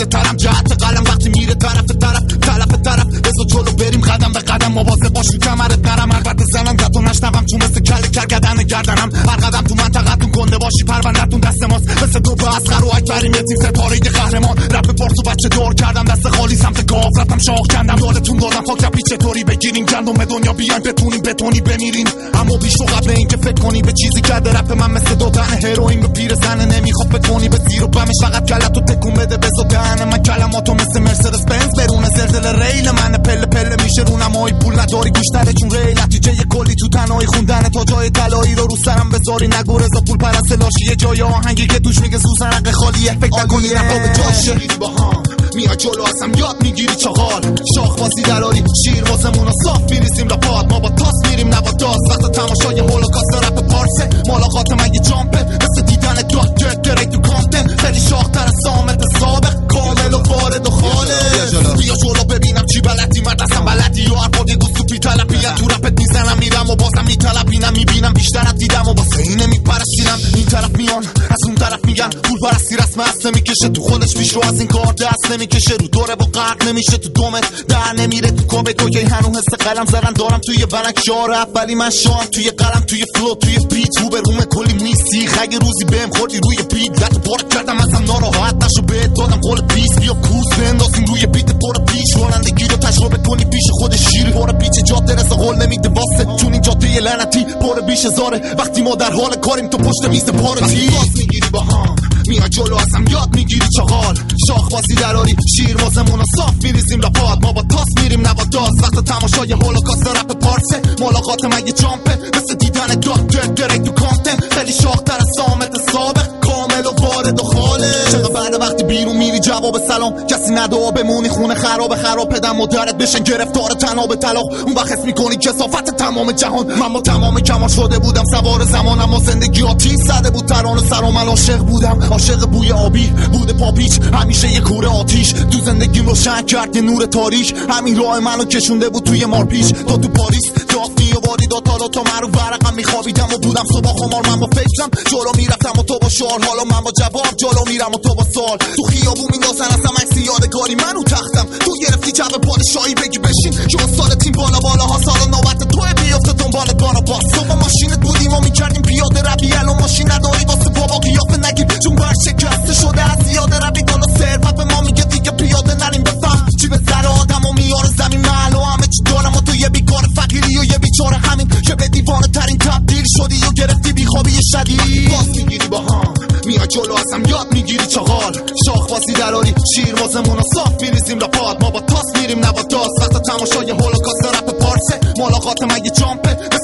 ساده ترم جهت قلم وقتی میره طرف بذار جلو بریم قدم به قدم مواظب باش تو کمرت نرم البته زنم گتو نشنوم چون مثل کله کرگدن گردنم هر قدم تو منطقتون گنده باشی پرونده‌تون دست ماست مثل دو به اصغر و اکبریم یه تیم ستاره قهرمان رپ پارسو بچه دور کردم دست خالی سمت گاو رفتم شاخ کندم یادتون دادم فاک رپی چطوری بگیریم گندم به دنیا بیاین بتونیم بتونی بمیریم اما بیش تو قبل اینکه فکر کنی به چیزی کرده رپ من مثل دادن هروئین به پیر زنه نمیخواد بتونی به زیر و بمش فقط کلتو تکون بده بزو دهن من کلماتو مثل مرسدس بنز برونه زلزله ریل من پله پله میشه رونمایی پول نداری گوش نده چون ریل نتیجه یه کلی تو تنهایی خوندن تا جای طلایی رو سرم بذاری نگو رضا پول پرست لاشی یه جای آهنگی که توش میگه سوزنق خالیه فکر نکنی نقا به جاشه با هم میاد جلو ازم یاد میگیری چغال شاخ بازی دراری شیر واسمون صاف میریزیم لپات ما با تاس میریم نه با داز وقت تماشای هولوکاست رپ پارسه ملاقات من یه جامپه مثل دیدن دکتر درک تو کانتن خیلی شاختر از سامت سابق کامل و وارد و خالص بیا جلو ببینم چی بلدی من دستم بلدی یا ارپادی گوست تو پیتلپی تو رپت میزنم میرم و بازم میتلپینم میبینم بیشتر از دیدم و واسه اینه میپرستیرم این طرف میان از اون طرف میگن پول پرستی رسم اصل میکشه تو خودش پیش رو از این کار دست نمیکشه رو دوره با غرق نمیشه تو دومت در نمیره تو کابه تو که هنو حس قلم زدن دارم توی بلک شار اولی من شام توی قلم توی فلو توی بیت رو به روم کلی میسی خگه روزی بهم خوردی روی بیت لطو پارک کردم ازم ناراحت نشو بهت دادم قول پیس بیا کوس بندازیم روی بیت پر پیش رانندگی رو تجربه کنی پیش خود شیر پر پیچ جاده رسا قول نمیده واسه چون این جاده لعنتی پر بیش هزاره وقتی ما در حال کاریم تو پشت میز پارتی باز میگیری با هم میاد جلو ازم یاد میگیری چغال شاخ بازی دراری شیر واسمون صاف میریزیم لپات ما با تاس میریم نه با داز وقت تماشای هولوکاست رپ پارسه ملاقات من یه جامپه مثل دیدن دکتر درک تو کانتن خیلی شاختر از سامت سابق کامل و وارد و خالص چقدر بعد وقتی بیرون میری جواب سلام کسی ندعا بمونی خونه خراب پدر مادرت بشن گرفتار تناب طلاق اون وقت حس میکنی کثافت تمام جهان من با تمام کمال شده بودم سوار زمان اما زندگی آتیش زده بود ترانه سرام من عاشق بودم عاشق بوی آبی بوده پاپیچ همیشه یه کوره آتیش تو زندگیم روشن کرد یه نور تاریک همین راه منو کشونده بود توی مارپیچ تو پاریس دافنی و وادی داتا تا من رو ورقم میخوابیدم و بودم صبح خمار من با فکرم جلو میرفتم و تو با شال حالا من با جواب جلو میرم و تو با سال تو خیابون میندازن اصلا عکس یادگاری من رو تختم تو گرفتی جو پادشاهی بگی بشین چون سال تیم بالا ها سال نوبت توی بیفته دنبالت بارا باس تو با ماشینت بودیم و میکردیم پیاده روی الان ماشین نداری واسه بابا قیافه نگیر چون بر شکسته شده از زیاده روی بالا ثروت به ما میگه دیگه پیاده نریم بفهم چی به سر آدم و میاره زمین محل و همه چی دارم و تو یه بیکار فقیری و یه بیچاره همین که به دیوانه ترین تبدیل شدی و گرفتی بیخوابی شدید باز میگیری با هم میاد جلو ازم یاد میگیری چغال شاخ بازی دراری شیر واسمون صاف میریزیم لپات ما با تاس میریم نه با داز وقت تماشای هولوکاست رپ پارسه ملاقات من یه جامپه